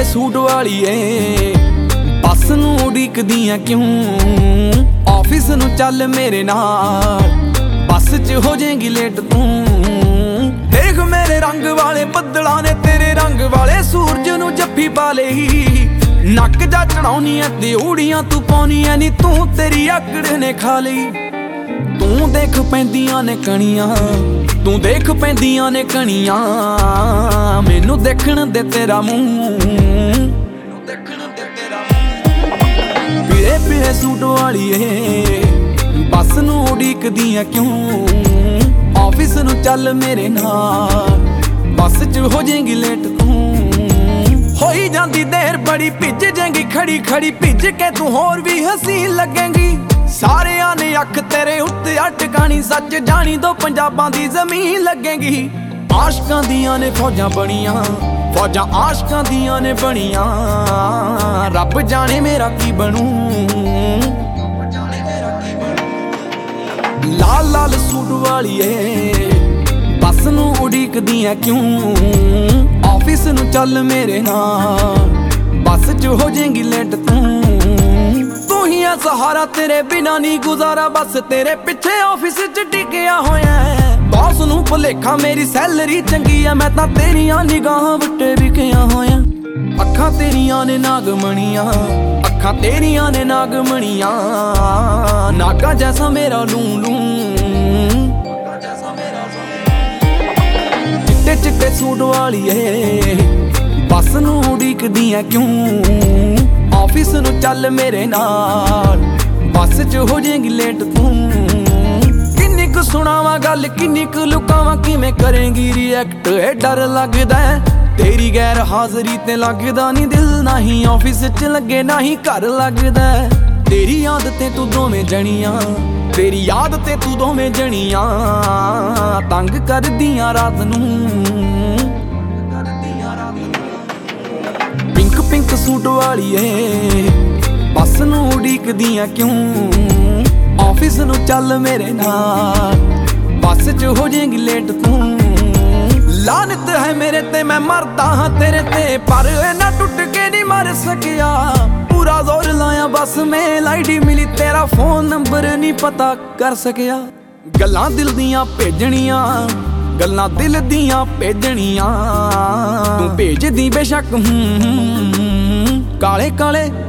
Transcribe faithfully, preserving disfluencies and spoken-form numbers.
Suit वालीए बस नूं उड़ीकदियां क्यों ऑफिस नूं चल मेरे नाल बस च हो जाएगी लेट तू। देख मेरे रंग वाले बदलां ने तेरे रंग वाले सूरज नूं जफ्फी पा लई नक जा चढ़ाउनी है ते उड़ियां तू पाउनी है नी तू तेरी आकड़ ने खा लई। तू देख पैंदियां ने कणियां तू देख पैंदियां ने कणियां मैनू देखण दे तेरा मूंह पीले पीले सूट वालीए बस नूं उड़ीकदियां क्यों ऑफिस नूं चल मेरे नाल बस च हो जाएगी लेट तू। होई जांदी देर बड़ी भिज जाएगी खड़ी खड़ी भिज के तू होर भी हसीन लगेगी। सारियां ने अख तेरे उत्ते अटकानी सच जानी दो पंजाबां दी जमीन लगेगी। आशकां दियां ने फौजां बनियां फौजां आशकां दियां ने बनियां रब जाने मेरा की बनू। लाल लाल सूट वालीए बस नूं उड़ीकदियां क्यों ऑफिस नूं चल मेरे नाल बस च हो जाएगी लेट तू। तू ही है सहारा तेरे बिना नहीं गुजारा बस तेरे पिछे ऑफिस च टिकिया होया है। बॉस नूं भुलेखा मेरी सैलरी चंगी है मैं तां तेरियां निगाहां विटे विकिया होया। अखां तेरियां ने नागमणियां अखां तेरियां ने नागमणियां नागा जैसा मेरा लूं लूं। चिट्टे चिट्टे सूट वालीए बस नूं उड़ीकदियां क्यों ऑफिस नूं चल मेरे नाल बस च हो जाएगी लेट तू। किन्नी कु सुणावां गल किन्नी कु लुकावां किवें करेंगी रिएक्ट ए डर लगदा है तेरी गैर हाजरी ते लगदा नी दिल नहीं ऑफिस च लगे नहीं घर लगदा है। तेरी आदतें तू दोवें जणियां तेरी आदतें तू दोवें जणियां तंग करदियां रात नूं। पिंक पिंक सूट वालीए बस नूं उड़ीकदियां क्यों ऑफिस नूं चल मेरे नाल बस च हो जाएगी लेट तू। लानत है मेरे ते मैं मरदा हाँ तेरे ते पर ना टुट के नहीं मर सकिया। पूरा जोर लाया बस मेल आईडी मिली तेरा फोन नंबर नहीं पता कर सकिया। गल्लां दिल दियां भेजणियां गल्लां दिल दियां भेजणियां तू भेजदी बेशक काले काले